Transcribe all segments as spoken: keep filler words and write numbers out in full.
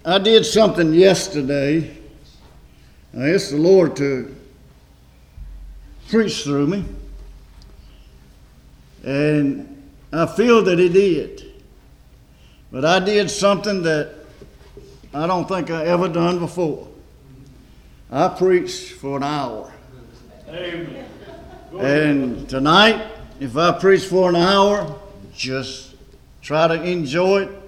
I did something yesterday. I asked the Lord to preach through me. And I feel that He did. But I did something that I don't think I ever done before. I preached for an hour. Amen. And tonight, if I preach for an hour, just try to enjoy it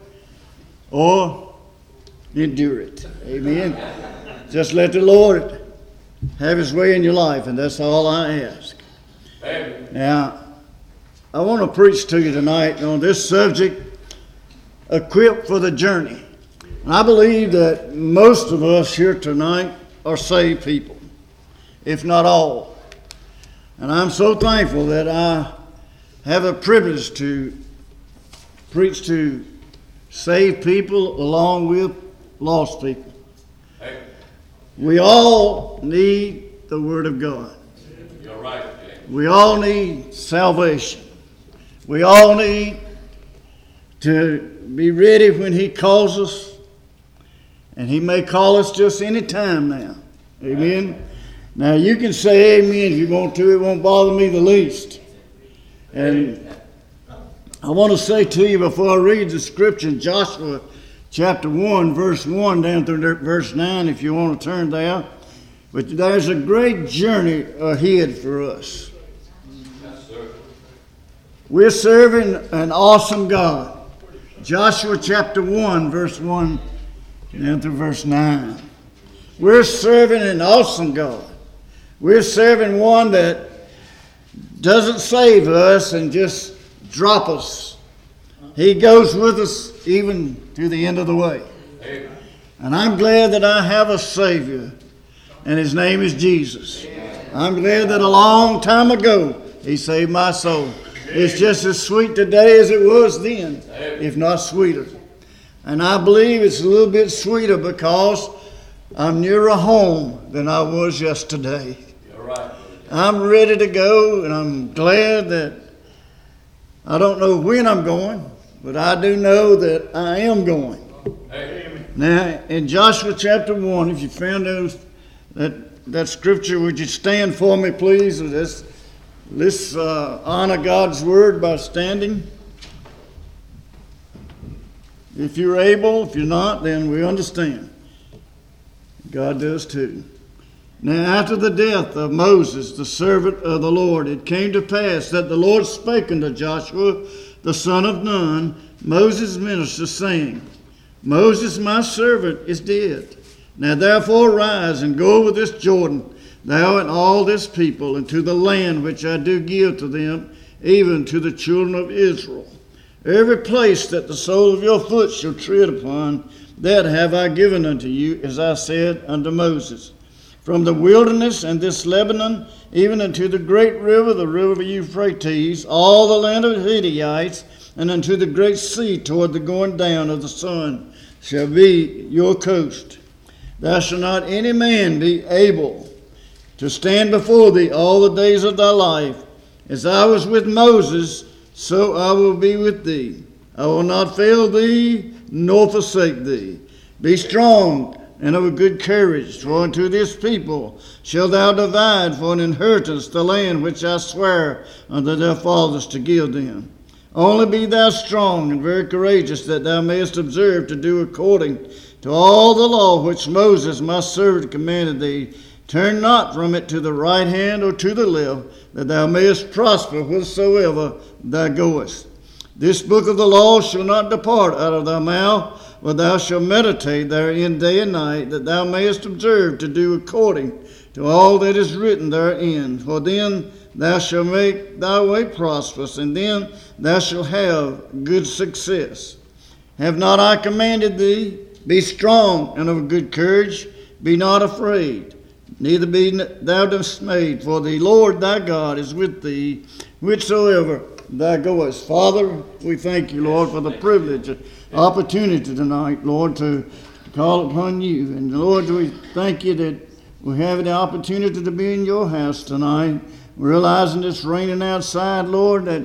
or endure it. Amen. Just let the Lord have His way in your life, and that's all I ask. Amen. Now, I want to preach to you tonight on this subject, equipped for the journey. And I believe that most of us here tonight are saved people, if not all. And I'm so thankful that I have a privilege to preach to saved people along with lost people. Amen. We all need the Word of God. You're right, James. We all need salvation. We all need to be ready when He calls us. And He may call us just any time now. Amen. Now you can say amen if you want to. It won't bother me the least. And I want to say to you before I read the scripture, Joshua chapter one, verse one down through verse nine, if you want to turn there. But there's a great journey ahead for us. Yes, sir. We're serving an awesome God. Joshua chapter one, verse one down through verse nine. We're serving an awesome God. We're serving one that doesn't save us and just drop us. He goes with us even to the end of the way. Amen. And I'm glad that I have a Savior, and His name is Jesus. I'm glad that a long time ago He saved my soul. It's just as sweet today as it was then, if not sweeter. And I believe it's a little bit sweeter because I'm nearer home than I was yesterday. You're right. I'm ready to go, and I'm glad that I don't know when I'm going, but I do know that I am going. Amen. Now, in Joshua chapter one, if you found those, that, that scripture, would you stand for me, please? Let's, let's uh, honor God's word by standing. If you're able, if you're not, then we understand. God does too. Now, after the death of Moses, the servant of the Lord, it came to pass that the Lord spake unto Joshua, the son of Nun, Moses' minister, saying, Moses, my servant, is dead. Now therefore rise and go over this Jordan, thou and all this people, into the land which I do give to them, even to the children of Israel. Every place that the sole of your foot shall tread upon, that have I given unto you, as I said unto Moses. From the wilderness and this Lebanon, even unto the great river, the river Euphrates, all the land of the Hittites, and unto the great sea toward the going down of the sun, shall be your coast. Thou shalt not any man be able to stand before thee all the days of thy life. As I was with Moses, so I will be with thee. I will not fail thee, nor forsake thee. Be strong and of a good courage, for unto this people shalt thou divide for an inheritance the land which I swear unto their fathers to give them. Only be thou strong and very courageous, that thou mayest observe to do according to all the law which Moses my servant commanded thee. Turn not from it to the right hand or to the left, that thou mayest prosper whithersoever thou goest. This book of the law shall not depart out of thy mouth, but thou shalt meditate therein day and night, that thou mayest observe to do according to all that is written therein. For then thou shalt make thy way prosperous, and then thou shalt have good success. Have not I commanded thee? Be strong and of good courage. Be not afraid, neither be thou dismayed, for the Lord thy God is with thee, whithersoever thou goest. Father, we thank you, Lord, for the privilege, opportunity tonight, Lord, to call upon you. And Lord, we thank you that we have the opportunity to be in your house tonight, realizing it's raining outside, Lord, that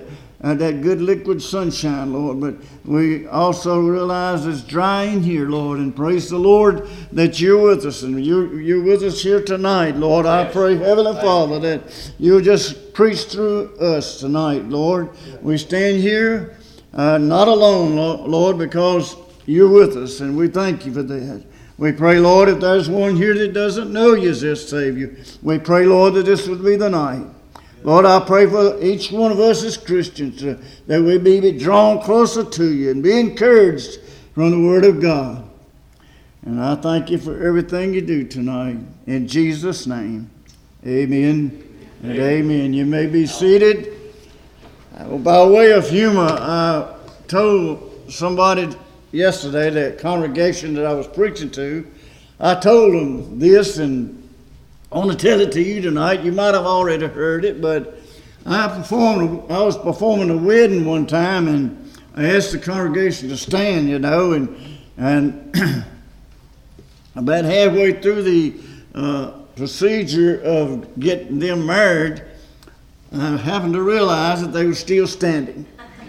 uh, that good liquid sunshine, Lord. But we also realize it's dry in here, Lord. And praise the Lord that you're with us. And you're, you're with us here tonight, Lord. I pray, Heavenly Father, that you'll just preach through us tonight, Lord. We stand here uh, not alone, Lord, because you're with us. And we thank you for that. We pray, Lord, if there's one here that doesn't know you as their Savior, we pray, Lord, that this would be the night. Lord, I pray for each one of us as Christians uh, that we be drawn closer to you and be encouraged from the Word of God. And I thank you for everything you do tonight. In Jesus' name, amen and amen. amen. You may be seated. Uh, by way of humor, I told somebody yesterday, that congregation that I was preaching to, I told them this, and I want to tell it to you tonight. You might have already heard it, but I performed. I was performing a wedding one time, and I asked the congregation to stand, you know, and and about halfway through the uh, procedure of getting them married, I happened to realize that they were still standing.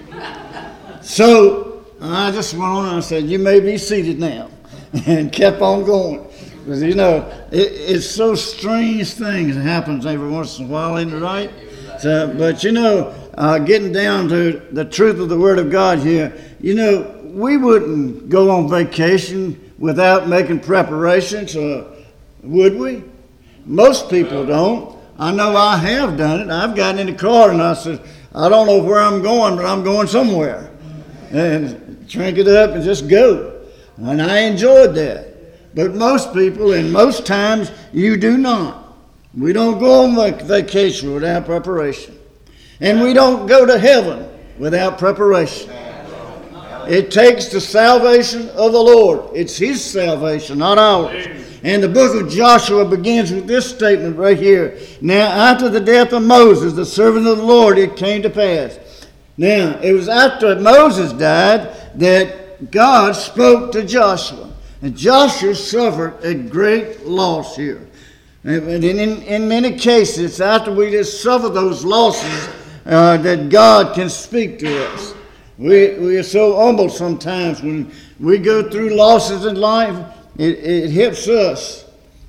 So I just went on and I said, "You may be seated now," and kept on going. Because, you know, it, it's so strange things that happens every once in a while, isn't it right? So, but, you know, uh, getting down to the truth of the Word of God here, you know, we wouldn't go on vacation without making preparations, uh, would we? Most people don't. I know I have done it. I've gotten in the car and I said, I don't know where I'm going, but I'm going somewhere. And crank it up and just go. And I enjoyed that. But most people, and most times, you do not. We don't go on vacation without preparation. And we don't go to heaven without preparation. It takes the salvation of the Lord. It's His salvation, not ours. And the book of Joshua begins with this statement right here. Now, after the death of Moses, the servant of the Lord, it came to pass. Now, it was after Moses died that God spoke to Joshua. And Joshua suffered a great loss here. And in, in many cases, after we just suffer those losses, uh, that God can speak to us. We, we are so humble sometimes when we go through losses in life, it, it helps us.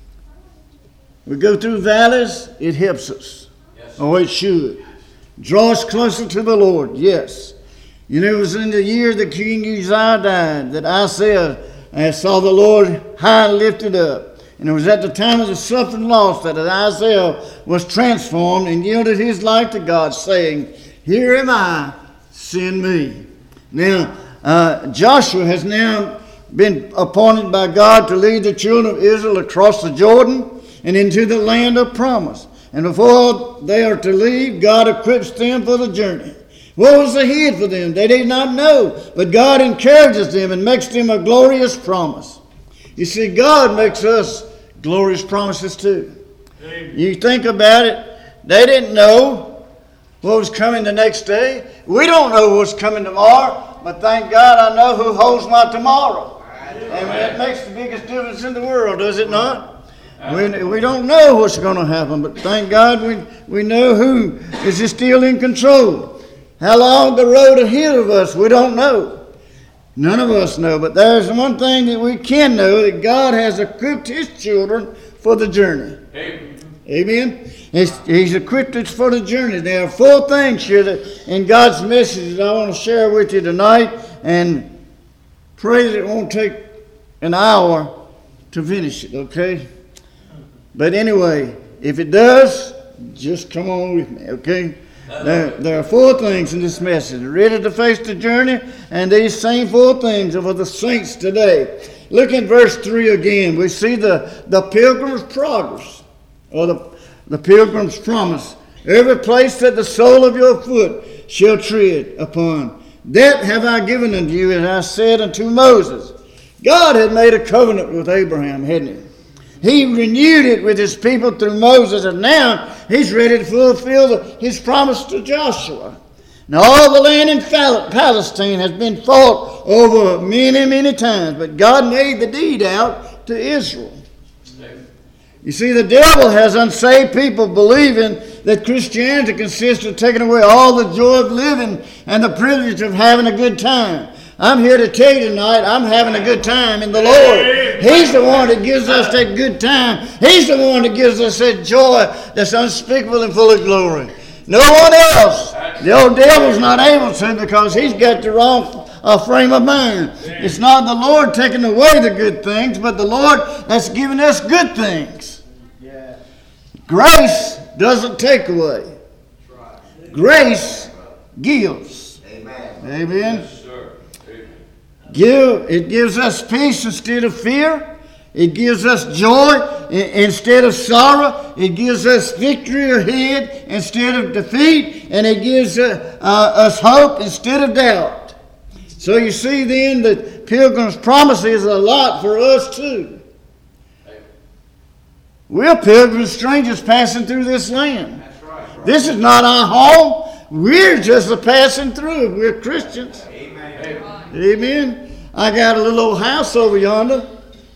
We go through valleys, it helps us. Yes. Oh, it should. Draw us closer to the Lord, yes. You know, it was in the year that King Uzziah died that Isaiah I saw the Lord high and lifted up. And it was at the time of the suffering loss that Isaiah was transformed and yielded his life to God, saying, "Here am I, send me." Now, uh, Joshua has now been appointed by God to lead the children of Israel across the Jordan and into the land of promise. And before they are to leave, God equips them for the journey. What was ahead for them? They did not know. But God encourages them and makes them a glorious promise. You see, God makes us glorious promises too. Amen. You think about it. They didn't know what was coming the next day. We don't know what's coming tomorrow. But thank God I know who holds my tomorrow. Amen. And that makes the biggest difference in the world, does it not? We, we don't know what's going to happen. But thank God we, we know who is still in control. How long the road ahead of us, we don't know. None of us know. But there's one thing that we can know, that God has equipped His children for the journey. Amen. Amen. He's, he's equipped us for the journey. There are four things here that in God's message that I want to share with you tonight. And pray that it won't take an hour to finish it, okay? But anyway, if it does, just come on with me, okay? There, there are four things in this message. Ready to face the journey, and these same four things are for the saints today. Look at verse three again. We see the, the pilgrim's progress, or the, the pilgrim's promise. Every place that the sole of your foot shall tread upon, that have I given unto you, as I said unto Moses. God had made a covenant with Abraham, hadn't he? He renewed it with his people through Moses, and now he's ready to fulfill his promise to Joshua. Now all the land in Palestine has been fought over many, many times, but God made the deed out to Israel. You see, the devil has unsaved people believing that Christianity consists of taking away all the joy of living and the privilege of having a good time. I'm here to tell you tonight, I'm having a good time in the Lord. He's the one that gives us that good time. He's the one that gives us that joy that's unspeakable and full of glory. No one else. The old devil's not able to because he's got the wrong uh, frame of mind. It's not the Lord taking away the good things, but the Lord that's giving us good things. Grace doesn't take away. Grace gives. Amen. Yes, sir. Amen. Give, it gives us peace instead of fear. It gives us joy instead of sorrow. It gives us victory ahead instead of defeat. And it gives uh, uh, us hope instead of doubt. So you see then that Pilgrim's Promise is a lot for us too. We're pilgrims, strangers passing through this land. That's right. This is not our home. We're just a passing through. We're Christians. Amen. Amen. I got a little old house over yonder,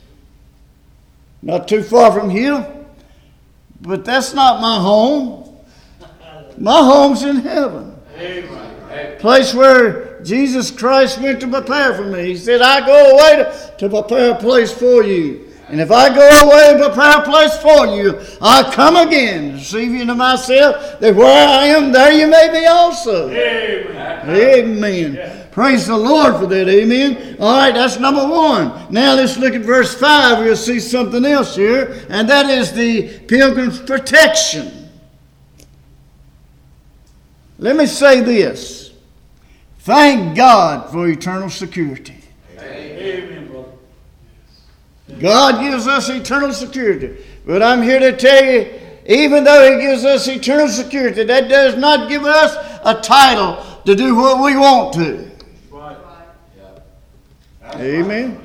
not too far from here, but that's not my home. My home's in heaven. Amen. Place where Jesus Christ went to prepare for me. He said, I go away to, to prepare a place for you. And if I go away and prepare a place for you, I'll come again, receive you to myself, that where I am, there you may be also. Amen. Amen. Yeah. Praise the Lord for that. Amen. All right, that's number one. Now let's look at verse five. We'll see something else here, and that is the pilgrim's protection. Let me say this. Thank God for eternal security. Amen, brother. God gives us eternal security. But I'm here to tell you, even though He gives us eternal security, that does not give us a title to do what we want to. Right. Yeah. Amen.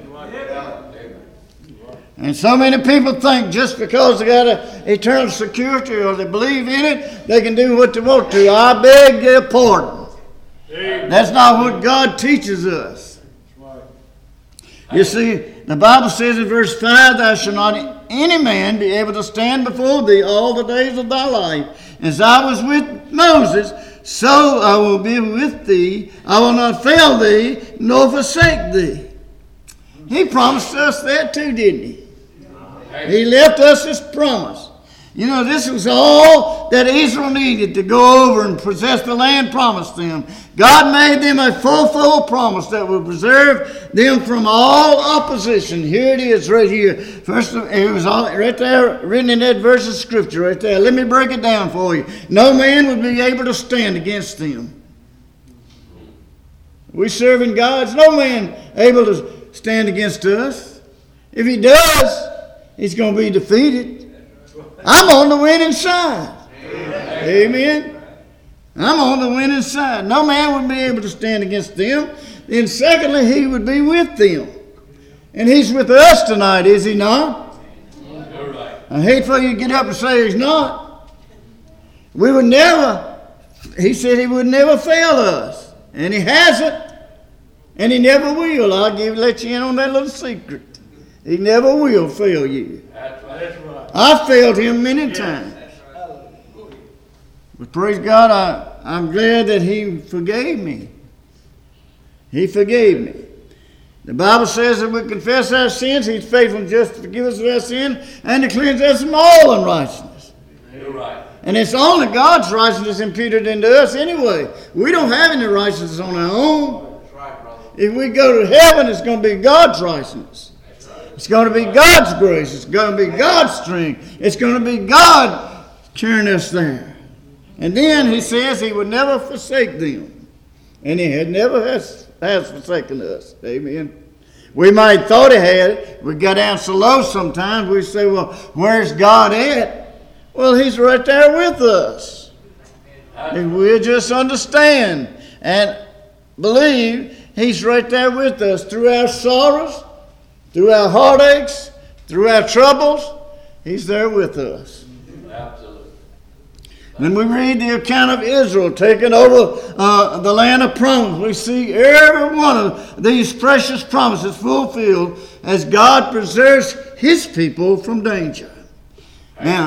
And so many people think just because they got a eternal security or they believe in it, they can do what they want to. I beg their pardon. Amen. That's not what God teaches us. You see, the Bible says in verse five, Thou shalt not any man be able to stand before thee all the days of thy life. As I was with Moses, so I will be with thee. I will not fail thee, nor forsake thee. He promised us that too, didn't he? He left us his promise. You know, this was all that Israel needed to go over and possess the land promised them. God made them a full, full promise that would preserve them from all opposition. Here it is right here. First, it was all right there, written in that verse of Scripture right there. Let me break it down for you. No man would be able to stand against them. We serving God. There's no man able to stand against us. If he does, he's going to be defeated. I'm on the winning side. Amen. Amen. I'm on the winning side. No man would be able to stand against them. Then secondly, he would be with them. And he's with us tonight, is he not? You're right. I hate for you to get up and say he's not. We would never, he said he would never fail us. And he hasn't. And he never will. I'll give let you in on that little secret. He never will fail you. That's right. That's right. I failed him many times. But praise God, I, I'm glad that he forgave me. He forgave me. The Bible says that we confess our sins, he's faithful and just to forgive us of our sin and to cleanse us from all unrighteousness. You're right. And it's only God's righteousness imputed into us anyway. We don't have any righteousness on our own. That's right, brother. If we go to heaven, it's going to be God's righteousness. It's going to be God's grace. It's going to be God's strength. It's going to be God carrying us there. And then he says he would never forsake them. And he had never has, has forsaken us. Amen. We might have thought he had it. We got down so low sometimes. We say, well, where's God at? Well, he's right there with us. If we'll just understand and believe he's right there with us through our sorrows, through our heartaches, through our troubles, he's there with us. Absolutely. When we read the account of Israel taking over uh, the land of promise, we see every one of these precious promises fulfilled as God preserves his people from danger. Now,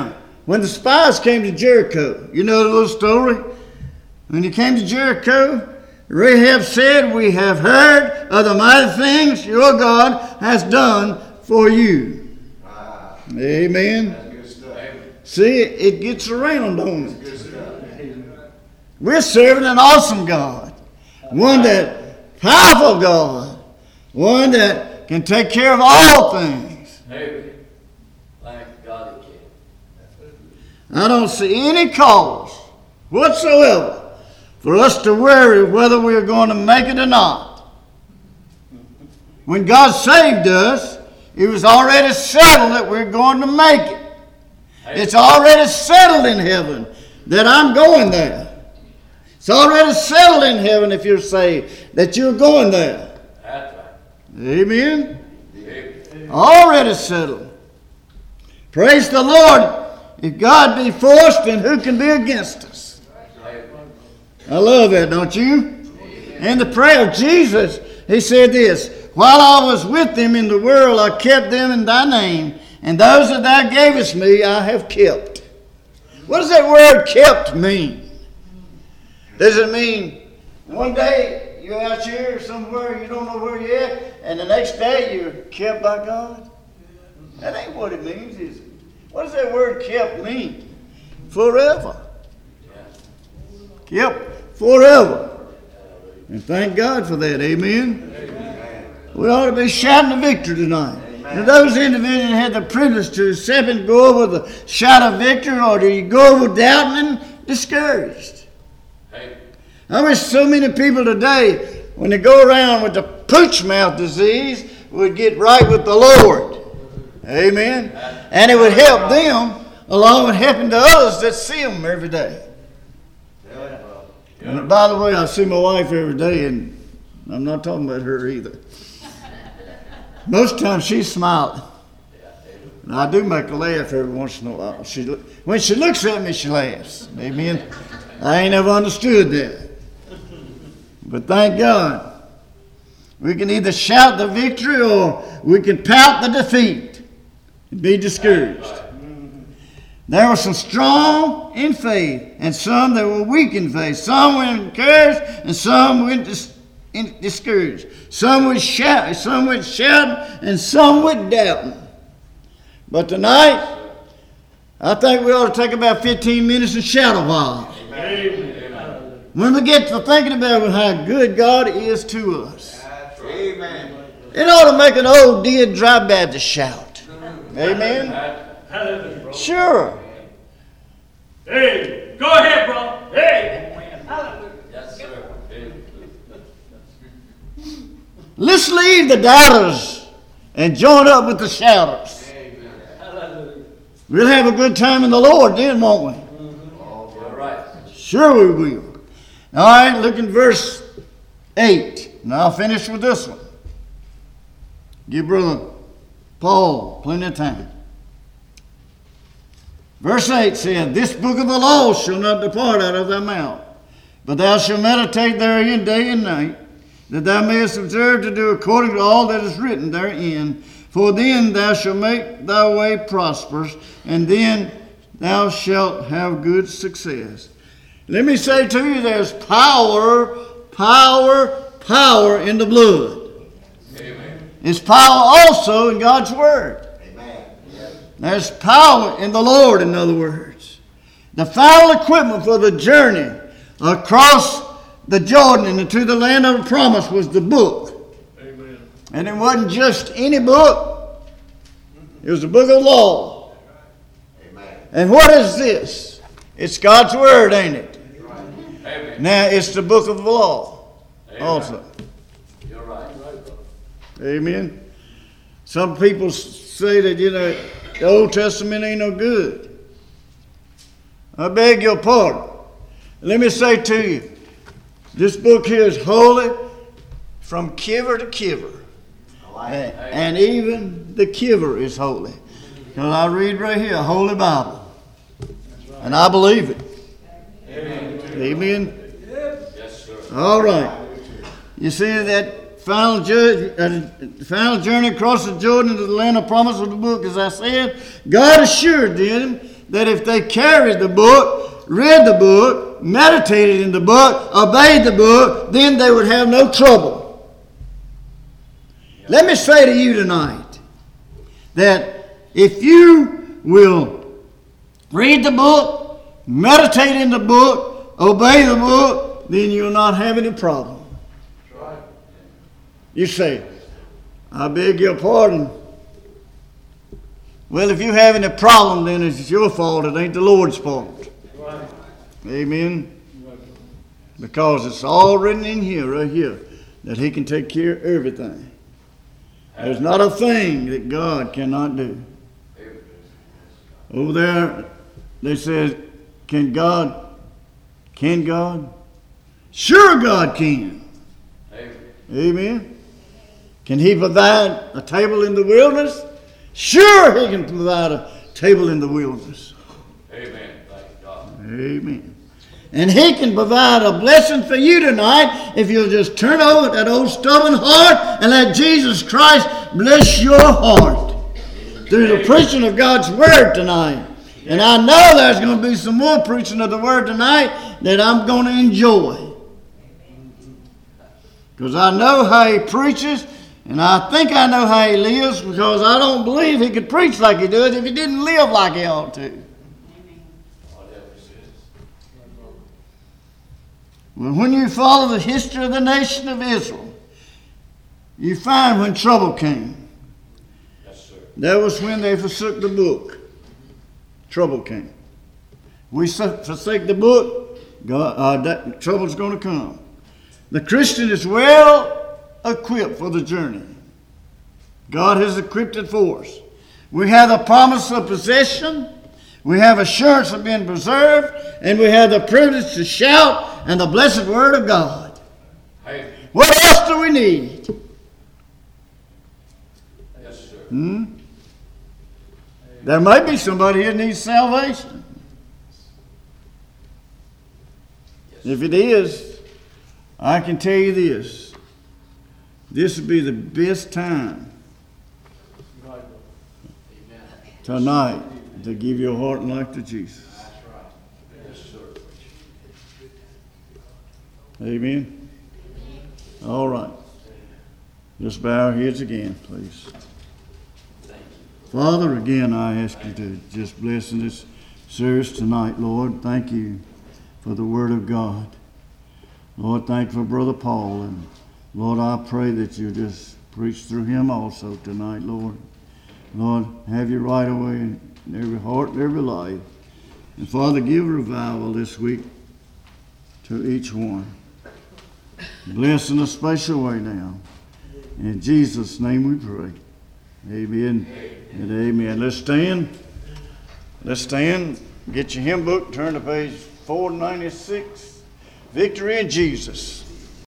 When the spies came to Jericho, you know the little story? When he came to Jericho, Rahab said, "We have heard of the mighty things your God has done for you." Wow. Amen. That's good stuff. See, it gets around, don't it? Good stuff. We're serving an awesome God. One that, powerful God. One that can take care of all things. Amen. Thank God he can. I don't see any cause whatsoever for us to worry whether we're going to make it or not. When God saved us, it was already settled that we're going to make it. It's already settled in heaven that I'm going there. It's already settled in heaven, if you're saved, that you're going there. That's right. Amen? Amen. Already settled. Praise the Lord. If God be for us, then who can be against us? I love that, don't you? In the prayer of Jesus, he said this, "While I was with them in the world, I kept them in thy name, and those that thou gavest me I have kept." What does that word kept mean? Does it mean one day you're out here somewhere, you don't know where you're at, and the next day you're kept by God? That ain't what it means, is it? What does that word kept mean? Forever. Kept forever. And thank God for that. Amen. Amen. We ought to be shouting the victory tonight. Now, those individuals had the privilege to accept and go over the shout of victory, or do you go over doubting and discouraged? Hey. I wish so many people today, when they go around with the pooch mouth disease, would get right with the Lord. Amen. And it would help them along with helping the others that see them every day. And by the way, I see my wife every day, and I'm not talking about her either. Most times she's smiling. And I do make her laugh every once in a while. She, when she looks at me, she laughs. Amen. I ain't never understood that. But thank God. We can either shout the victory or we can pout the defeat and be discouraged. There were some strong in faith and some that were weak in faith. Some were encouraged and some were dis- discouraged. Some would shout, some would shout, and some would doubt. But tonight, I think we ought to take about fifteen minutes and shout a while. Amen. When we get to thinking about how good God is to us. Amen. It ought to make an old dead dry Baptist shout. Amen. Sure. Hey, go ahead, bro. Hey. Yes, sir. Let's leave the doubters and join up with the shouters. Amen. We'll have a good time in the Lord then, won't we? Mm-hmm. All right. Sure we will. All right, look in verse eight. And I'll finish with this one. Give Brother Paul plenty of time. Verse eight says, "This book of the law shall not depart out of thy mouth, but thou shalt meditate therein day and night, that thou mayest observe to do according to all that is written therein. For then thou shalt make thy way prosperous, and then thou shalt have good success." Let me say to you, there's power, power, power in the blood. Amen. There's power also in God's Word. There's power in the Lord, in other words. The final equipment for the journey across the Jordan and into the land of the promise was the book. Amen. And it wasn't just any book. It was the book of law. Amen. And what is this? It's God's Word, ain't it? Amen. Now, it's the book of the law. Amen. Also. You're right. Amen. Some people say that, you know, the Old Testament ain't no good. I beg your pardon. Let me say to you, this book here is holy from kiver to kiver. And, and even the kiver is holy. Because I read right here, a holy Bible. And I believe it. Amen. Amen. Yes, sir. All right. You see that Final, judge, uh, final journey across the Jordan to the land of promise of the book, as I said, God assured them that if they carried the book, read the book, meditated in the book, obeyed the book, then they would have no trouble. Let me say to you tonight that if you will read the book, meditate in the book, obey the book, then you'll not have any problem. You say, I beg your pardon. Well, if you have any problem, then it's your fault. It ain't the Lord's fault. Right. Amen. Because it's all written in here, right here, that He can take care of everything. There's not a thing that God cannot do. Over there, they said, can God, can God? Sure God can. Amen. Amen. Can He provide a table in the wilderness? Sure He can provide a table in the wilderness. Amen. Thank God. Amen. And He can provide a blessing for you tonight if you'll just turn over that old stubborn heart and let Jesus Christ bless your heart through the preaching of God's Word tonight. And I know there's going to be some more preaching of the Word tonight that I'm going to enjoy. Because I know how He preaches. And I think I know how He lives, because I don't believe He could preach like He does if He didn't live like He ought to. Well, when you follow the history of the nation of Israel, you find when trouble came. Yes, sir. That was when they forsook the book. Trouble came. We forsake the book, God, uh, that trouble's going to come. The Christian is well equipped for the journey. God has equipped it for us. We have the promise of possession. We have assurance of being preserved. And we have the privilege to shout and the blessed word of God. Hey. What else do we need? Yes, sir. Hmm? There may be somebody here that needs salvation. Yes, if it is, I can tell you this. This would be the best time tonight to give your heart and life to Jesus. Yes, sir. Amen. All right. Just bow our heads again, please. Father, again, I ask you to just bless in this service tonight, Lord. Thank you for the Word of God. Lord, thank you for Brother Paul. And Lord, I pray that you just preach through him also tonight, Lord. Lord, have your right away in every heart and every life. And Father, give revival this week to each one. Bless in a special way now. In Jesus' name we pray. Amen and amen. Let's stand. Let's stand. Get your hymn book. Turn to page four ninety-six. Victory in Jesus.